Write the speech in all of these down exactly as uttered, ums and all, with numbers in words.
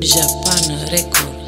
Japan Records.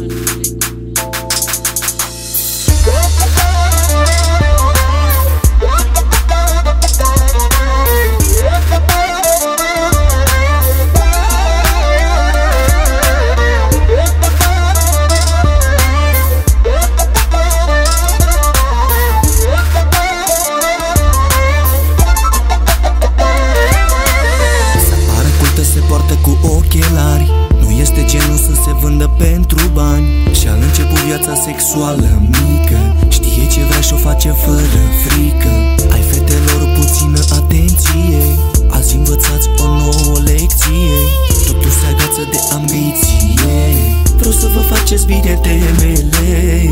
Cu ochelari, nu este genul să se vândă pentru bani. Și-a început viața sexuală mică, știe ce vrea și-o face fără frică. Ai fetelor puțină atenție, azi învățați o nouă lecție. Totul se agață de ambiție, vreau să vă faceți bine temele.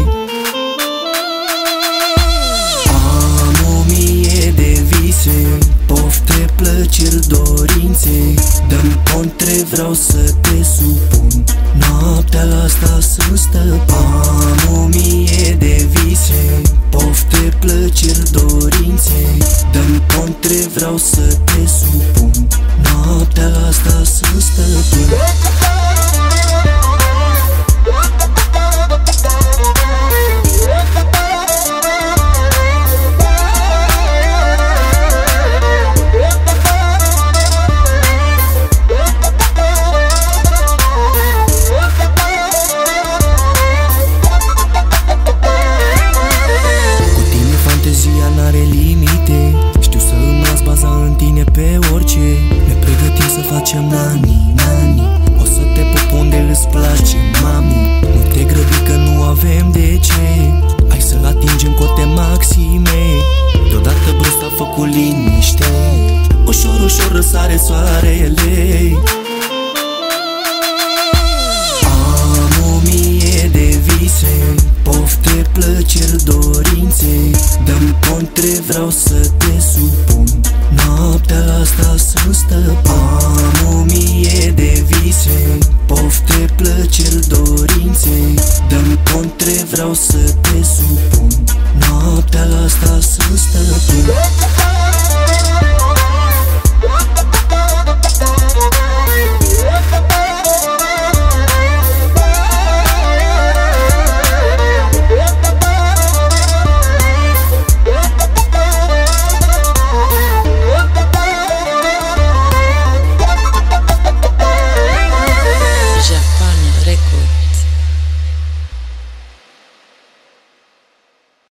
Am o mie de vise, pofte, plăceri, dorințe. Dă-mi contre, vreau să te supun, noaptea asta sunt stăpân. Am o mie de vise, pofte, plăceri, dorințe. Dă-mi contre, vreau să te supun, noaptea asta sunt stăpân. Ne pregătim să facem nani, nani. O să te pup unde îți place, mami. Nu te grăbi că nu avem de ce. Hai să atingem cote maxime. Deodată brusc a făcut liniște, ușor, ușor răsare soarele. Am o mie de vise, pofte, plăceri, dorințe. Dă-mi contre, vreau să te supun, noaptea asta sunt stăpân. Am o mie de vise, pofte, plăceri, dorințe. Dă-mi contre, vreau să te supun, noaptea asta sunt stăpân.